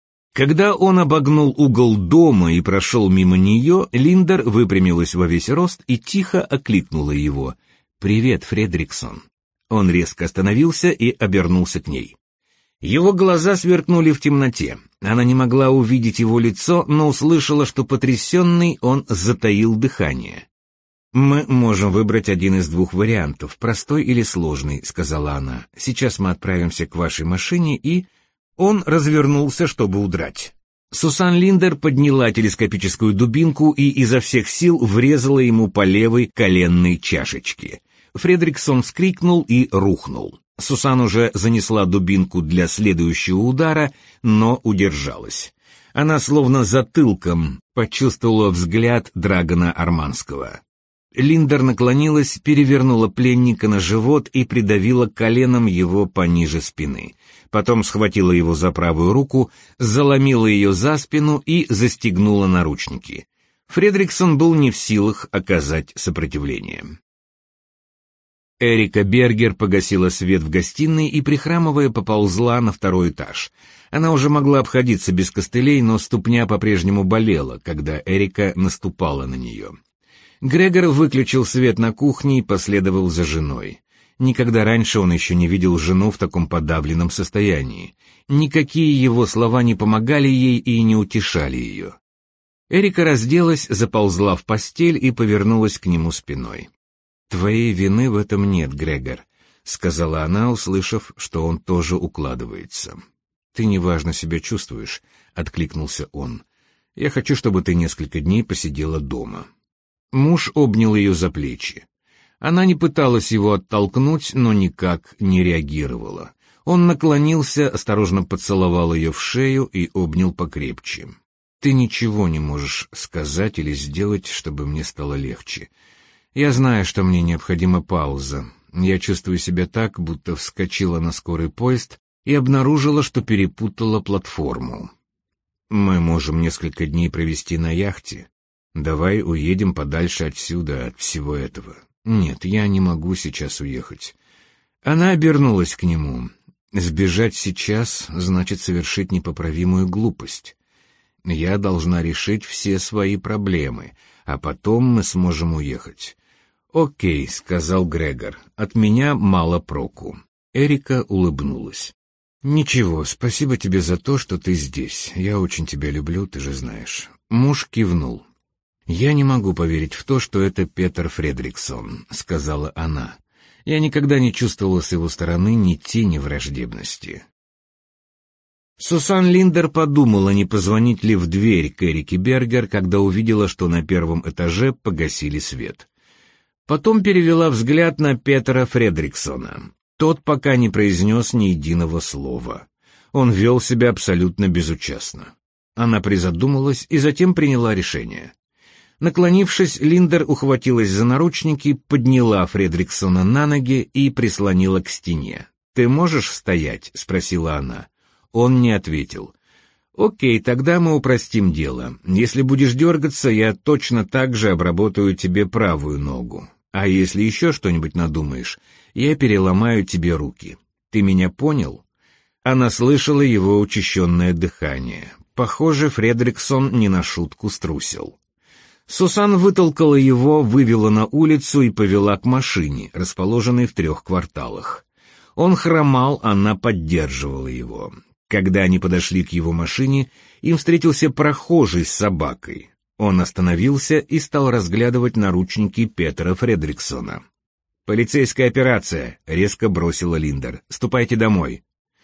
Когда он обогнул угол дома и прошел мимо нее, Линдер выпрямилась во весь рост и тихо окликнула его. «Привет, Фредриксон». Он резко остановился и обернулся к ней. Его глаза сверкнули в темноте. Она не могла увидеть его лицо, но услышала, что потрясенный он затаил дыхание. «Мы можем выбрать один из 2 вариантов, простой или сложный», — сказала она. «Сейчас мы отправимся к вашей машине и...» Он развернулся, чтобы удрать. Сусан Линдер подняла телескопическую дубинку и изо всех сил врезала ему по левой коленной чашечке. Фредриксон вскрикнул и рухнул. Сусан уже занесла дубинку для следующего удара, но удержалась. Она словно затылком почувствовала взгляд Драгона Арманского. Линдер наклонилась, перевернула пленника на живот и придавила коленом его пониже спины. Потом схватила его за правую руку, заломила ее за спину и застегнула наручники. Фредриксон был не в силах оказать сопротивление. Эрика Бергер погасила свет в гостиной и, прихрамывая, поползла на 2-й этаж. Она уже могла обходиться без костылей, но ступня по-прежнему болела, когда Эрика наступала на нее. Грегор выключил свет на кухне и последовал за женой. Никогда раньше он еще не видел жену в таком подавленном состоянии. Никакие его слова не помогали ей и не утешали ее. Эрика разделась, заползла в постель и повернулась к нему спиной. «Твоей вины в этом нет, Грегор», — сказала она, услышав, что он тоже укладывается. «Ты неважно себя чувствуешь», — откликнулся он. «Я хочу, чтобы ты несколько дней посидела дома». Муж обнял ее за плечи. Она не пыталась его оттолкнуть, но никак не реагировала. Он наклонился, осторожно поцеловал ее в шею и обнял покрепче. «Ты ничего не можешь сказать или сделать, чтобы мне стало легче. Я знаю, что мне необходима пауза. Я чувствую себя так, будто вскочила на скорый поезд и обнаружила, что перепутала платформу. Мы можем несколько дней провести на яхте. Давай уедем подальше отсюда, от всего этого. «Нет, я не могу сейчас уехать». Она обернулась к нему. «Сбежать сейчас значит совершить непоправимую глупость. Я должна решить все свои проблемы, а потом мы сможем уехать». «Окей», — сказал Грегор, — «от меня мало проку». Эрика улыбнулась. «Ничего, спасибо тебе за то, что ты здесь. Я очень тебя люблю, ты же знаешь». Муж кивнул. «Я не могу поверить в то, что это Петер Фредриксон», — сказала она. «Я никогда не чувствовала с его стороны ни тени враждебности». Сусанн Линдер подумала, не позвонить ли в дверь к Эрике Бергер, когда увидела, что на первом этаже погасили свет. Потом перевела взгляд на Петера Фредриксона. Тот пока не произнес ни единого слова. Он вел себя абсолютно безучастно. Она призадумалась и затем приняла решение. Наклонившись, Линдер ухватилась за наручники, подняла Фредриксона на ноги и прислонила к стене. «Ты можешь стоять?» — спросила она. Он не ответил. «Окей, тогда мы упростим дело. Если будешь дергаться, я точно так же обработаю тебе правую ногу. А если еще что-нибудь надумаешь, я переломаю тебе руки. Ты меня понял?» Она слышала его учащенное дыхание. Похоже, Фредриксон не на шутку струсил. Сусанн вытолкала его, вывела на улицу и повела к машине, расположенной в 3 кварталах. Он хромал, она поддерживала его. Когда они подошли к его машине, им встретился прохожий с собакой. Он остановился и стал разглядывать наручники Петера Фредриксона. «Полицейская операция», — резко бросила Линдер. «Ступайте домой».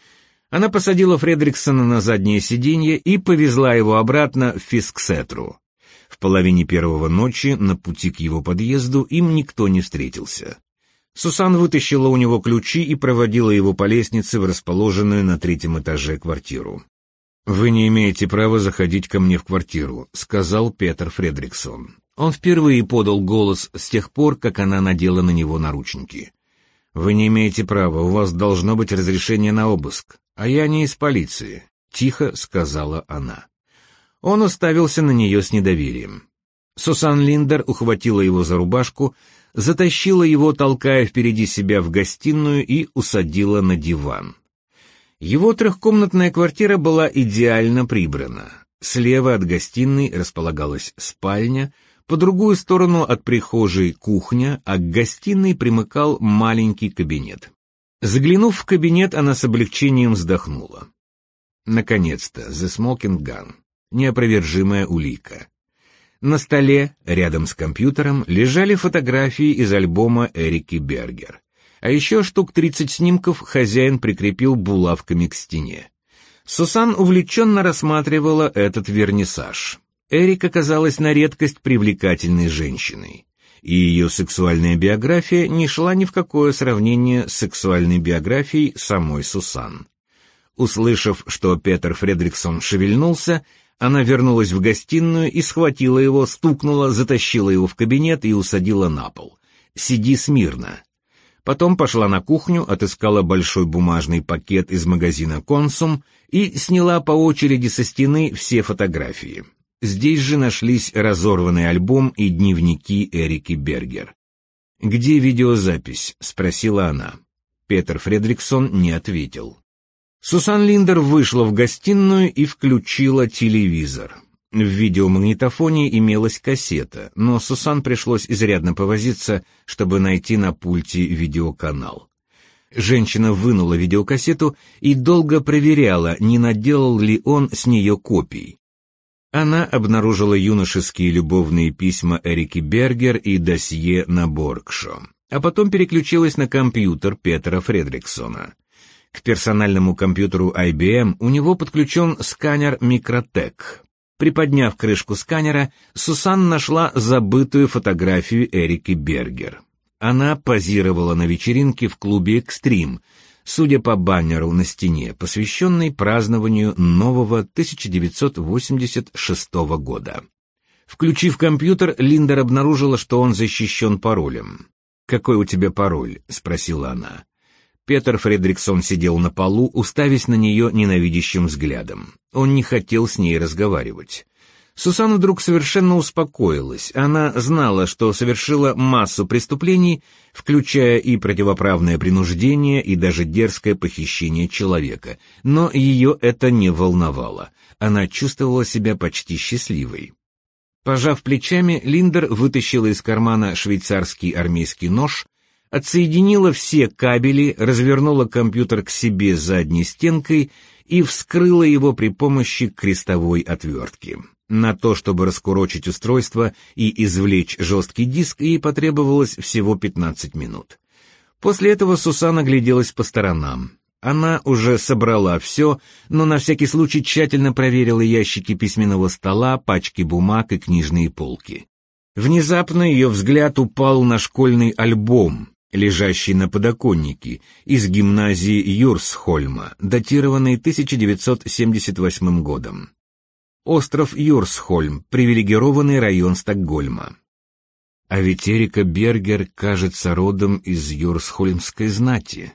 Она посадила Фредриксона на заднее сиденье и повезла его обратно в Фисксетру. В половине 1 ночи на пути к его подъезду им никто не встретился. Сусанн вытащила у него ключи и проводила его по лестнице в расположенную на 3-м этаже квартиру. «Вы не имеете права заходить ко мне в квартиру», — сказал Петер Фредриксон. Он впервые подал голос с тех пор, как она надела на него наручники. «Вы не имеете права, у вас должно быть разрешение на обыск, а я не из полиции», — тихо сказала она. Он уставился на нее с недоверием. Сусанн Линдер ухватила его за рубашку, затащила его, толкая впереди себя в гостиную, и усадила на диван. Его 3-комнатная квартира была идеально прибрана. Слева от гостиной располагалась спальня, по другую сторону от прихожей кухня, а к гостиной примыкал маленький кабинет. Заглянув в кабинет, она с облегчением вздохнула. Наконец-то, the smoking gun. Неопровержимая улика. На столе, рядом с компьютером, лежали фотографии из альбома Эрики Бергер. А еще штук 30 снимков хозяин прикрепил булавками к стене. Сусанн увлеченно рассматривала этот вернисаж. Эрика казалась на редкость привлекательной женщиной. И ее сексуальная биография не шла ни в какое сравнение с сексуальной биографией самой Сусанн. Услышав, что Петер Фредриксон шевельнулся, она вернулась в гостиную и схватила его, стукнула, затащила его в кабинет и усадила на пол. «Сиди смирно». Потом пошла на кухню, отыскала большой бумажный пакет из магазина «Консум» и сняла по очереди со стены все фотографии. Здесь же нашлись разорванный альбом и дневники Эрики Бергер. «Где видеозапись?» — спросила она. Петер Фредриксон не ответил. Сусанн Линдер вышла в гостиную и включила телевизор. В видеомагнитофоне имелась кассета, но Сусанн пришлось изрядно повозиться, чтобы найти на пульте видеоканал. Женщина вынула видеокассету и долго проверяла, не наделал ли он с нее копий. Она обнаружила юношеские любовные письма Эрики Бергер и досье на Боргшо, а потом переключилась на компьютер Петера Фредриксона. К персональному компьютеру IBM у него подключен сканер Микротек. Приподняв крышку сканера, Сусанн нашла забытую фотографию Эрики Бергер. Она позировала на вечеринке в клубе «Экстрим», судя по баннеру на стене, посвященной празднованию нового 1986 года. Включив компьютер, Линдер обнаружила, что он защищен паролем. «Какой у тебя пароль?» — спросила она. Петер Фредриксон сидел на полу, уставясь на нее ненавидящим взглядом. Он не хотел с ней разговаривать. Сусанна вдруг совершенно успокоилась. Она знала, что совершила массу преступлений, включая и противоправное принуждение, и даже дерзкое похищение человека. Но ее это не волновало. Она чувствовала себя почти счастливой. Пожав плечами, Линдер вытащила из кармана швейцарский армейский нож, отсоединила все кабели, развернула компьютер к себе задней стенкой и вскрыла его при помощи крестовой отвертки. На то, чтобы раскурочить устройство и извлечь жесткий диск, ей потребовалось всего 15 минут. После этого Сусанна гляделась по сторонам. Она уже собрала все, но на всякий случай тщательно проверила ящики письменного стола, пачки бумаг и книжные полки. Внезапно ее взгляд упал на школьный альбом, лежащий на подоконнике, из гимназии Юрсхольма, датированный 1978 годом. Остров Юрсхольм, привилегированный район Стокгольма. А ведь Эрика Бергер, кажется, родом из юрсхольмской знати.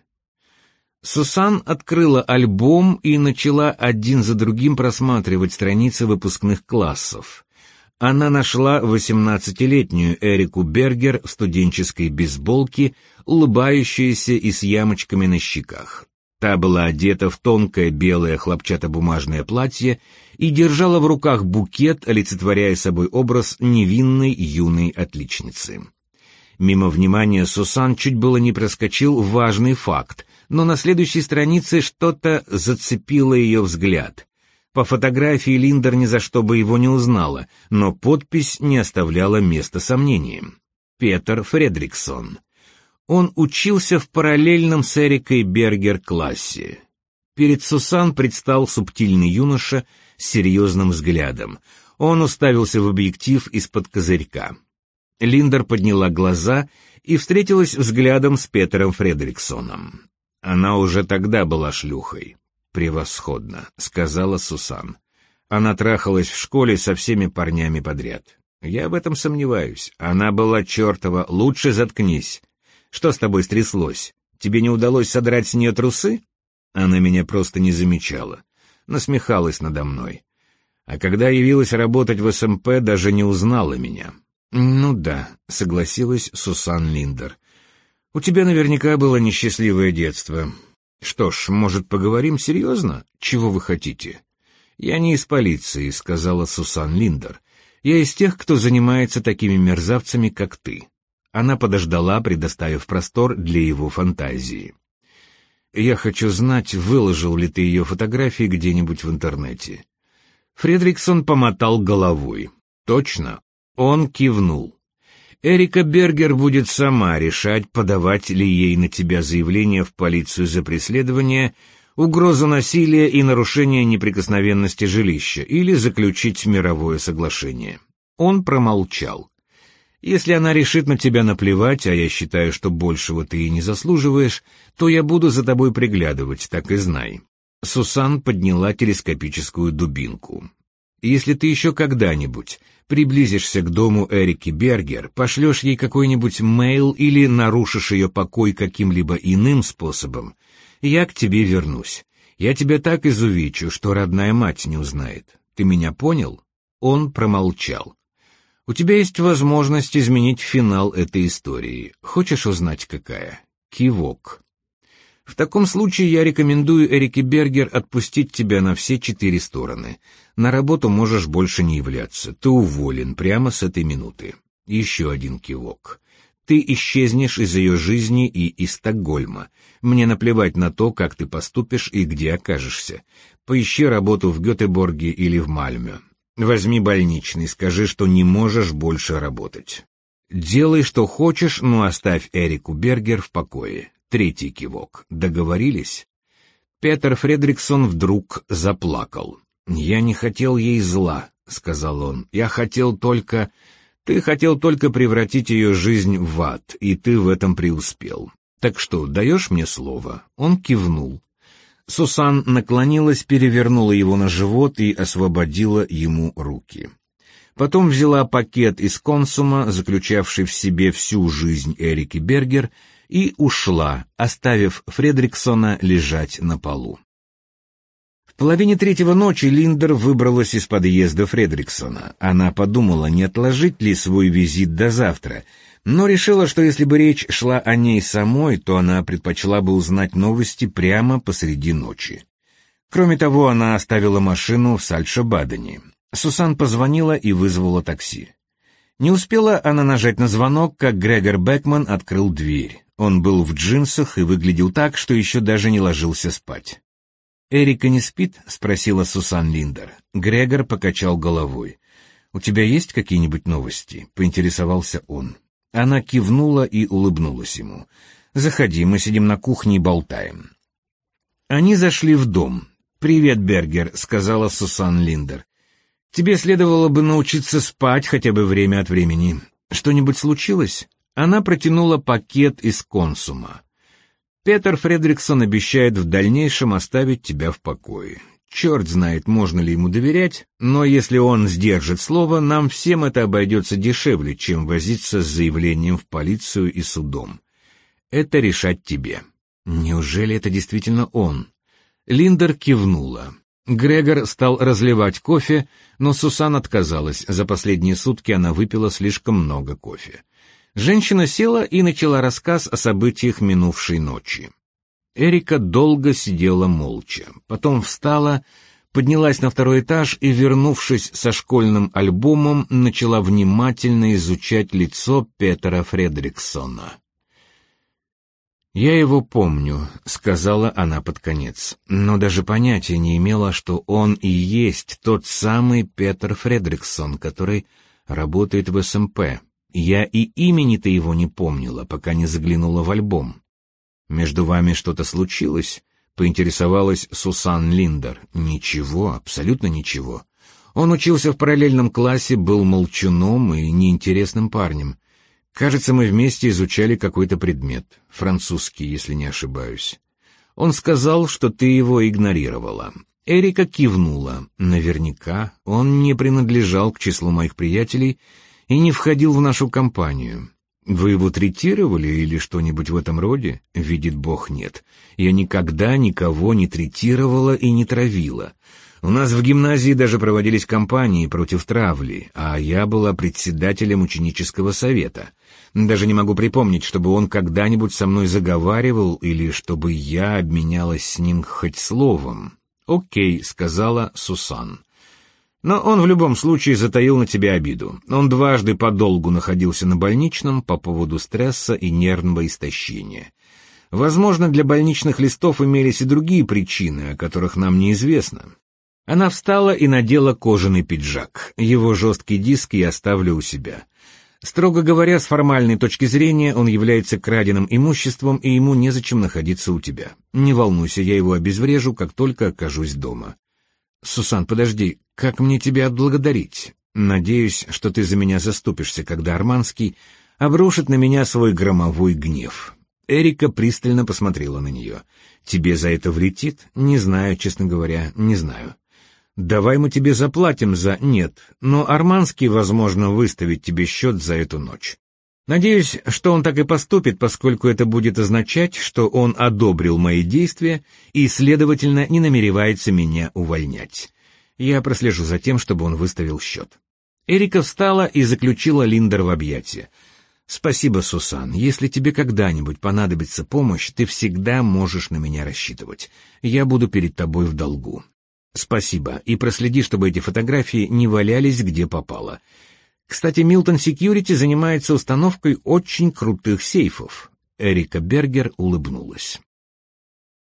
Сусан открыла альбом и начала один за другим просматривать страницы выпускных классов. Она нашла 18-летнюю Эрику Бергер в студенческой бейсболке, улыбающуюся и с ямочками на щеках. Та была одета в тонкое белое хлопчатобумажное платье и держала в руках букет, олицетворяя собой образ невинной юной отличницы. Мимо внимания Сусан чуть было не проскочил важный факт, но на следующей странице что-то зацепило ее взгляд. По фотографии Линдер ни за что бы его не узнала, но подпись не оставляла места сомнениям. Петер Фредриксон. Он учился в параллельном с Эрикой Бергер классе. Перед Сусан предстал субтильный юноша с серьезным взглядом. Он уставился в объектив из-под козырька. Линдер подняла глаза и встретилась взглядом с Петером Фредриксоном. Она уже тогда была шлюхой. «Превосходно», — сказала Сусан. Она трахалась в школе со всеми парнями подряд. Я в этом сомневаюсь. Она была чертова. Лучше заткнись. Что с тобой стряслось? Тебе не удалось содрать с нее трусы? Она меня просто не замечала. Насмехалась надо мной. А когда явилась работать в СМП, даже не узнала меня. Ну да, согласилась Сусан Линдер. У тебя наверняка было несчастливое детство. Что ж, может, поговорим серьезно? Чего вы хотите? Я не из полиции, сказала Сусан Линдер. Я из тех, кто занимается такими мерзавцами, как ты. Она подождала, предоставив простор для его фантазии. «Я хочу знать, выложил ли ты ее фотографии где-нибудь в интернете». Фредриксон помотал головой. «Точно?» Он кивнул. «Эрика Бергер будет сама решать, подавать ли ей на тебя заявление в полицию за преследование, угрозу насилия и нарушение неприкосновенности жилища или заключить мировое соглашение». Он промолчал. «Если она решит на тебя наплевать, а я считаю, что большего ты и не заслуживаешь, то я буду за тобой приглядывать, так и знай». Сусан подняла телескопическую дубинку. «Если ты еще когда-нибудь приблизишься к дому Эрики Бергер, пошлешь ей какой-нибудь мейл или нарушишь ее покой каким-либо иным способом, я к тебе вернусь. Я тебя так изувечу, что родная мать не узнает. Ты меня понял?» Он промолчал. «У тебя есть возможность изменить финал этой истории. Хочешь узнать, какая?» Кивок. «В таком случае я рекомендую Эрике Бергер отпустить тебя на все 4 стороны. На работу можешь больше не являться. Ты уволен прямо с этой минуты». Еще один кивок. «Ты исчезнешь из ее жизни и из Стокгольма. Мне наплевать на то, как ты поступишь и где окажешься. Поищи работу в Гетеборге или в Мальме. Возьми больничный, скажи, что не можешь больше работать. Делай, что хочешь, но оставь Эрику Бергер в покое». 3 кивок. Договорились? Петер Фредриксон вдруг заплакал. «Я не хотел ей зла», — сказал он. «Я хотел только... Ты хотел только превратить ее жизнь в ад, и ты в этом преуспел. Так что, даешь мне слово?» Он кивнул. Сусан наклонилась, перевернула его на живот и освободила ему руки. Потом взяла пакет из консума, заключавший в себе всю жизнь Эрики Бергер, и ушла, оставив Фредриксона лежать на полу. В половине третьего ночи Линдер выбралась из подъезда Фредриксона. Она подумала, не отложить ли свой визит до завтра, но решила, что если бы речь шла о ней самой, то она предпочла бы узнать новости прямо посреди ночи. Кроме того, она оставила машину в Сальтшо-Бадене. Сусан позвонила и вызвала такси. Не успела она нажать на звонок, как Грегор Бекман открыл дверь. Он был в джинсах и выглядел так, что еще даже не ложился спать. «Эрика не спит?» — спросила Сусан Линдер. Грегор покачал головой. «У тебя есть какие-нибудь новости?» — поинтересовался он. Она кивнула и улыбнулась ему. «Заходи, мы сидим на кухне и болтаем». Они зашли в дом. «Привет, Бергер», — сказала Сусан Линдер. «Тебе следовало бы научиться спать хотя бы время от времени. Что-нибудь случилось?» Она протянула пакет из консума. «Петер Фредриксон обещает в дальнейшем оставить тебя в покое. Черт знает, можно ли ему доверять, но если он сдержит слово, нам всем это обойдется дешевле, чем возиться с заявлением в полицию и судом. Это решать тебе». «Неужели это действительно он?» Линдер кивнула. Грегор стал разливать кофе, но Сусан отказалась. За последние сутки она выпила слишком много кофе. Женщина села и начала рассказ о событиях минувшей ночи. Эрика долго сидела молча, потом встала, поднялась на второй этаж и, вернувшись со школьным альбомом, начала внимательно изучать лицо Петера Фредриксона. «Я его помню», — сказала она под конец, но даже понятия не имела, что он и есть тот самый Петер Фредриксон, который работает в СМП. Я и имени-то его не помнила, пока не заглянула в альбом. «Между вами что-то случилось?» — поинтересовалась Сусан Линдер. «Ничего, абсолютно ничего. Он учился в параллельном классе, был молчуном и неинтересным парнем. Кажется, мы вместе изучали какой-то предмет, французский, если не ошибаюсь. Он сказал, что ты его игнорировала». Эрика кивнула. «Наверняка он не принадлежал к числу моих приятелей и не входил в нашу компанию. Вы его третировали или что-нибудь в этом роде? Видит Бог, нет. Я никогда никого не третировала и не травила. У нас в гимназии даже проводились кампании против травли, а я была председателем ученического совета. Даже не могу припомнить, чтобы он когда-нибудь со мной заговаривал или чтобы я обменялась с ним хоть словом». «Окей», — сказала Сусан. «Но он в любом случае затаил на тебя обиду. Он дважды подолгу находился на больничном по поводу стресса и нервного истощения. Возможно, для больничных листов имелись и другие причины, о которых нам неизвестно». Она встала и надела кожаный пиджак. Его жесткий диск я оставлю у себя. Строго говоря, с формальной точки зрения, он является краденым имуществом, и ему незачем находиться у тебя. Не волнуйся, я его обезврежу, как только окажусь дома. «Сусан, подожди, как мне тебя отблагодарить? Надеюсь, что ты за меня заступишься, когда Арманский обрушит на меня свой громовой гнев». Эрика пристально посмотрела на нее. «Тебе за это влетит? Не знаю, честно говоря, не знаю. Давай мы тебе заплатим за... Нет, но Арманский, возможно, выставит тебе счет за эту ночь. Надеюсь, что он так и поступит, поскольку это будет означать, что он одобрил мои действия и, следовательно, не намеревается меня увольнять. Я прослежу за тем, чтобы он выставил счет». Эрика встала и заключила Линдер в объятия. «Спасибо, Сусан. Если тебе когда-нибудь понадобится помощь, ты всегда можешь на меня рассчитывать. Я буду перед тобой в долгу». «Спасибо, и проследи, чтобы эти фотографии не валялись где попало. Кстати, Милтон Секьюрити занимается установкой очень крутых сейфов». Эрика Бергер улыбнулась.